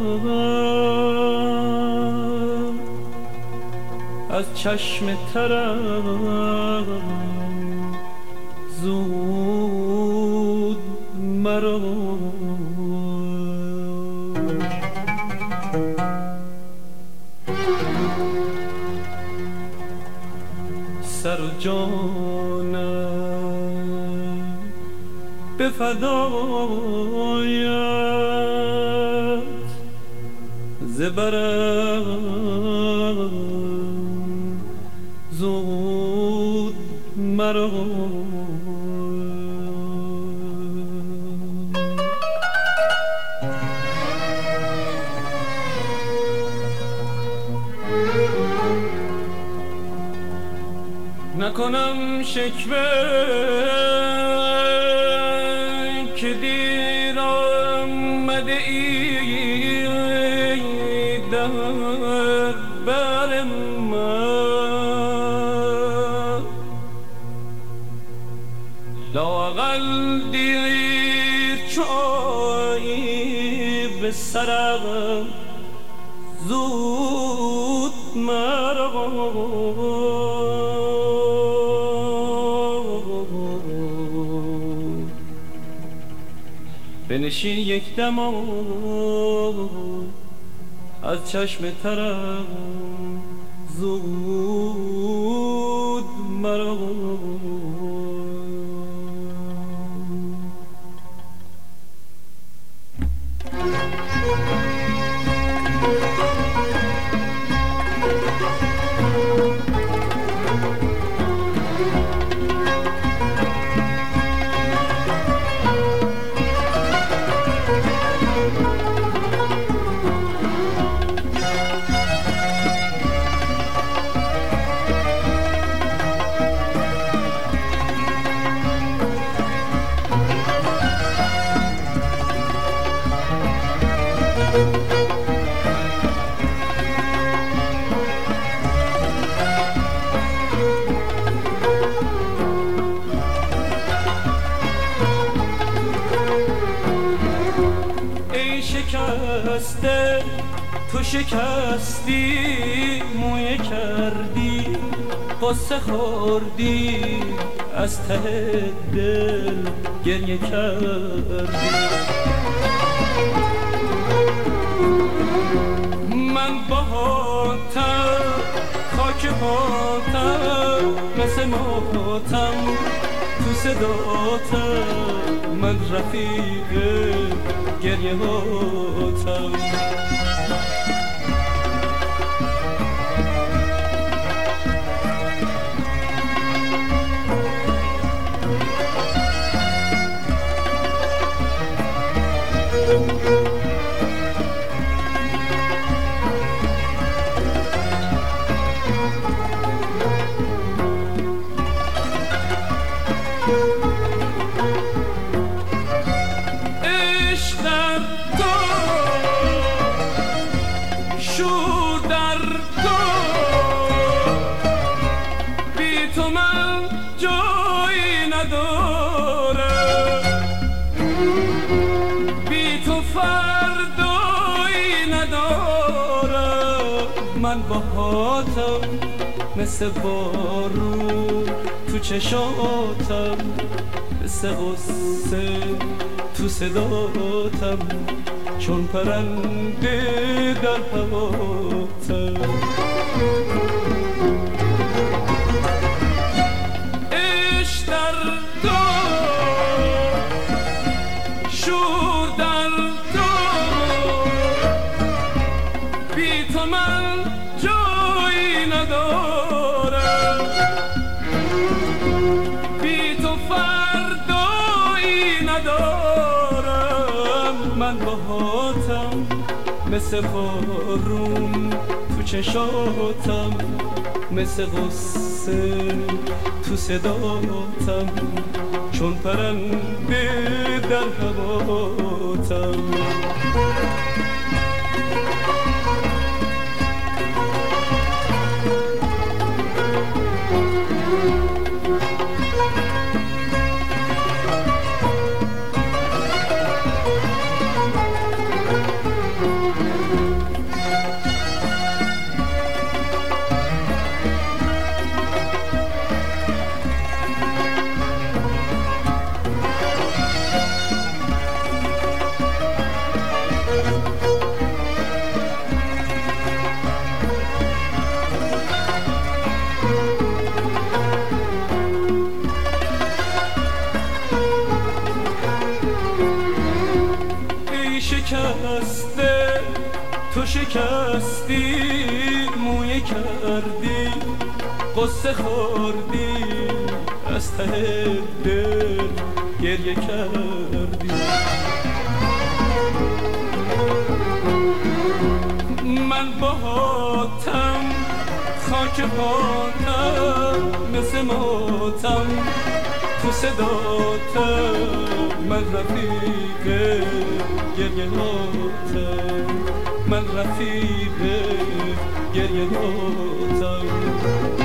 از چشم ترم زود مرا سر و جانم به فدایت زبرم زود مرا نکنم شکوه که دیر آمده ای در بر من لااقل دیر چایی به سرم زود مرا بنشین یک دم از چشم ترم زود مرا شکسته تو شکستی مویه کردی قصه خوردی از ته دل گریه کردی من باهاتم خاک پاتم مثل ماتم تو صداتم من رفیق گریه هاتم من باهاتم مثل بارون تو چشاتم مثل غصه تو صداتم چون پرنده در هواتم عشق در تو شور در تو بی تو من جایی ندارم بی تو فردایی ندارم من باهاتم مثل بارون تو چشاتم مثل غصه تو صداتم چون پرنده در هواتم شکستی مویه کردی قصه خوردی از ته دل گریه کردی من باهاتم خاک پاتم مثل ماتم تو صداتم من رفیق گریه هاتم من رفیق گریه هاتم